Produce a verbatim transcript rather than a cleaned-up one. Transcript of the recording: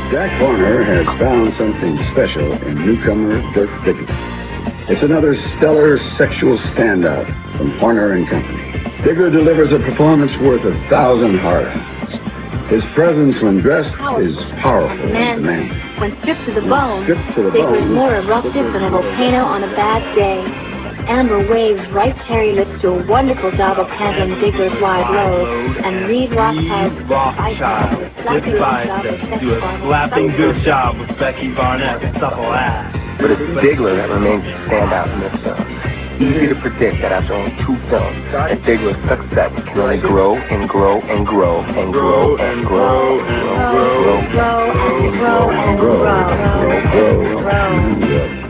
Jack Horner has found something special in newcomer Dirk Diggler. It's another stellar sexual standout from Horner and Company. Diggler delivers a performance worth a thousand hearts. His presence when dressed is powerful and demanding. When stripped to the bone, stripped to the Diggler's bone, more eruptive than a volcano on a bad day. Amber waves ripe cherry lips do a wonderful job of handling Diggler's wide load, and Reed Rothschild's biceps do a slapping good job with Becky Barnett's supple ass. But it's Diggler that remains the standout in this film. Easy to predict that after only two films, that Diggler's success can only grow and grow and grow and grow and grow and grow and grow and grow and grow and grow and grow.